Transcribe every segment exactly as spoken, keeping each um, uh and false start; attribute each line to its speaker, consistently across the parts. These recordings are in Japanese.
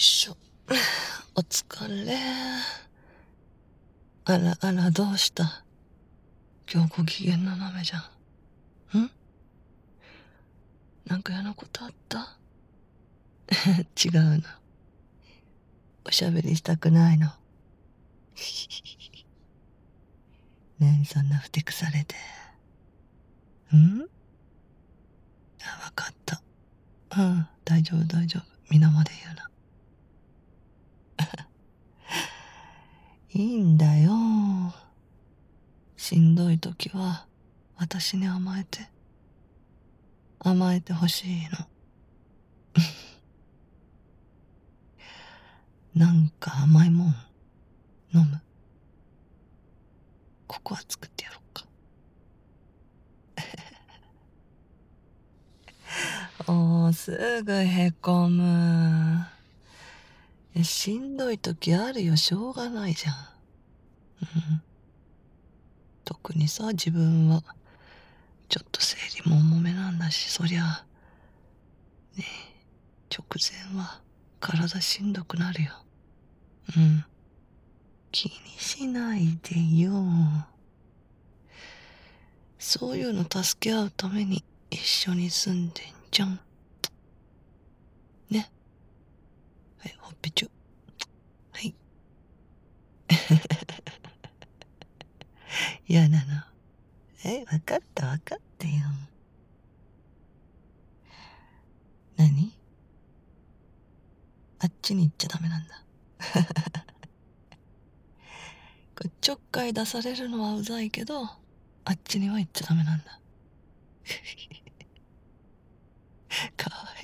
Speaker 1: しょ。お疲れ。あらあら、どうした？今日ご機嫌斜めじゃん。ん？なんか嫌なことあった？違うの。おしゃべりしたくないの。何そんなふてくされて。ん？あ、わかった。うん、大丈夫大丈夫。皆まで言うな。いいんだよ。しんどい時は私に甘えて。甘えてほしいの。なんか甘いもん飲む？ココア作ってやろうか。おー、すぐへこむ。え、しんどい時あるよ、しょうがないじゃん。うん。特にさ、自分はちょっと生理も重めなんだし、そりゃね、直前は体しんどくなるよ。うん。気にしないでよ。そういうの助け合うために一緒に住んでんじゃん。ね。はい、ほっぺちょ。はい。嫌なの？え、わかったわかったよ。何？あっちに行っちゃダメなんだ。これちょっかい出されるのはうざいけど、あっちには行っちゃダメなんだ。かわい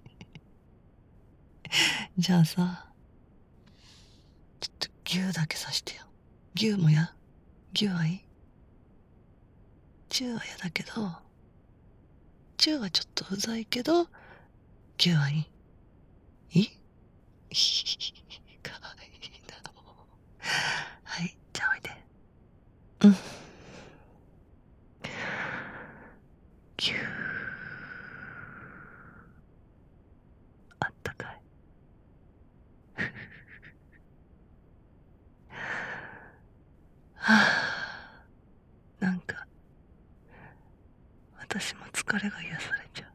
Speaker 1: い。じゃあさ、ちょっと牛だけさしてよ。牛もや？牛はいい？チューはやだけど、チューはちょっとうざいけど、牛はいい？いい？かわいいな、もう。はい、じゃあおいで。うん。ぎゅー。あったかい。はあ、なんか私も疲れが癒されちゃう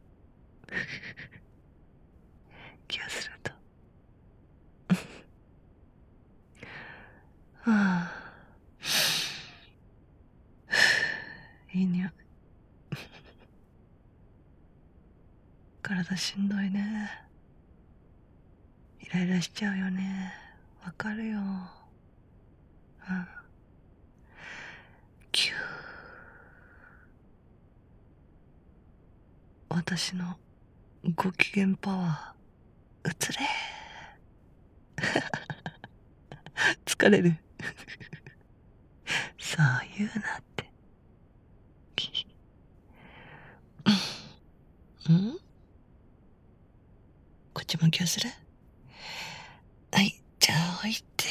Speaker 1: 気がすると。はあ、いい匂い。体しんどいね。イライラしちゃうよね。わかるよ。うん。キュー。私のご機嫌パワー移れ。疲れる。さあ言うなって。うん？こっちも気をする？はい、じゃあ置いて。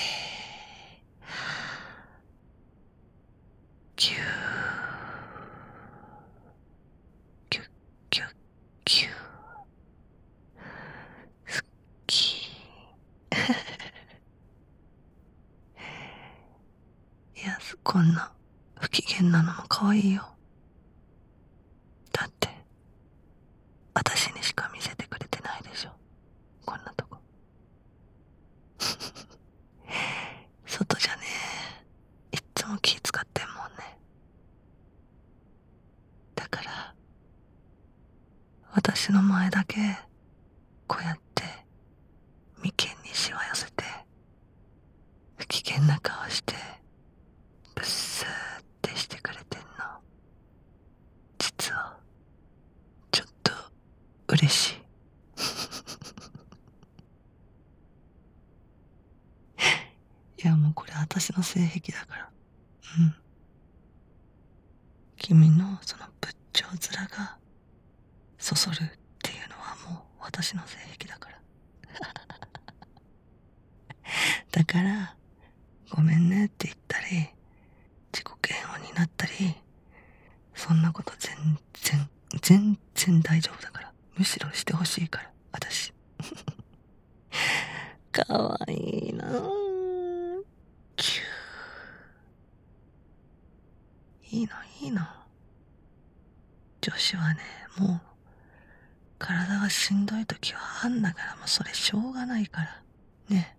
Speaker 1: キュー。キュッキュッキュー。すっきー。いや、こんな不機嫌なのも可愛いよ。だって私にしか見せてくれてないでしょ、こんなとこ。外じゃねえ、いっつも気使ってんもんね。だから私の前だけこうやって眉間にしわ寄せて不機嫌な顔してブッスーってしてくれてんの。実はちょっと嬉しい。いや、もうこれ私の性癖だから。うん。君のその仏頂面がそそるっていうのはもう私の性癖だから。だからごめんねって言ったり自己嫌悪になったり、そんなこと全然全然大丈夫だから。むしろしてほしいから私。 かわいいなぁ。キュー。いいのいいの。女子はね、もう体がしんどい時はあんだから、もうそれしょうがないからね。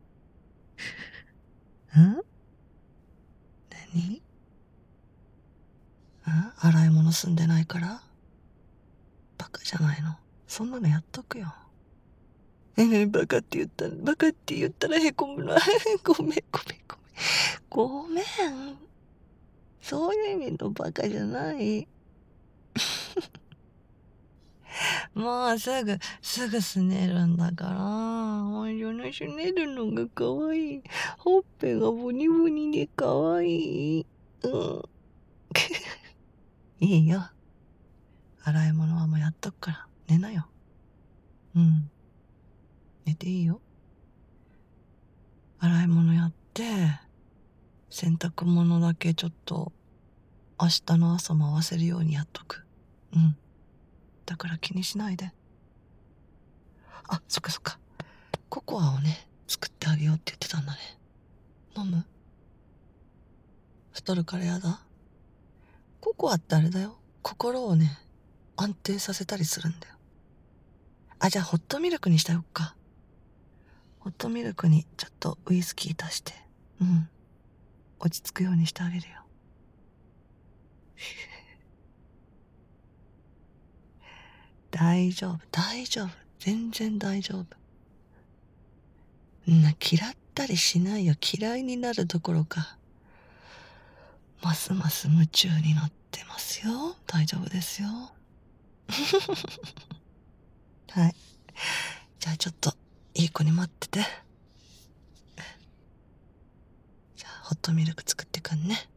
Speaker 1: ん？何？ん？洗い物済んでないから？バカじゃないの。そんなのやっとくよ。えー、バカって言ったら、バカって言ったらへこむな。ごめん、ごめん、ごめん。ごめん。そういう意味のバカじゃない。もうすぐ、すぐすねるんだから。もうそのすねるのがかわいい。ほっぺがボニボニでかわいい。うん。いいよ。洗い物はもうやっとくから。寝なよ。うん。寝ていいよ。洗い物やって、洗濯物だけちょっと明日の朝回せるようにやっとく。うん。だから気にしないで。あ、そっかそっか。ココアをね、作ってあげようって言ってたんだね。飲む？太るからやだ？ココアってあれだよ。心をね、安定させたりするんだよ。あ、じゃあホットミルクにしておくか。ホットミルクにちょっとウイスキー足して、うん。落ち着くようにしてあげるよ。大丈夫、大丈夫。全然大丈夫。んな、嫌ったりしないよ。嫌いになるどころか。ますます夢中になってますよ。大丈夫ですよ。はい。じゃあちょっと、いい子に待ってて。じゃあ、ホットミルク作ってくんね。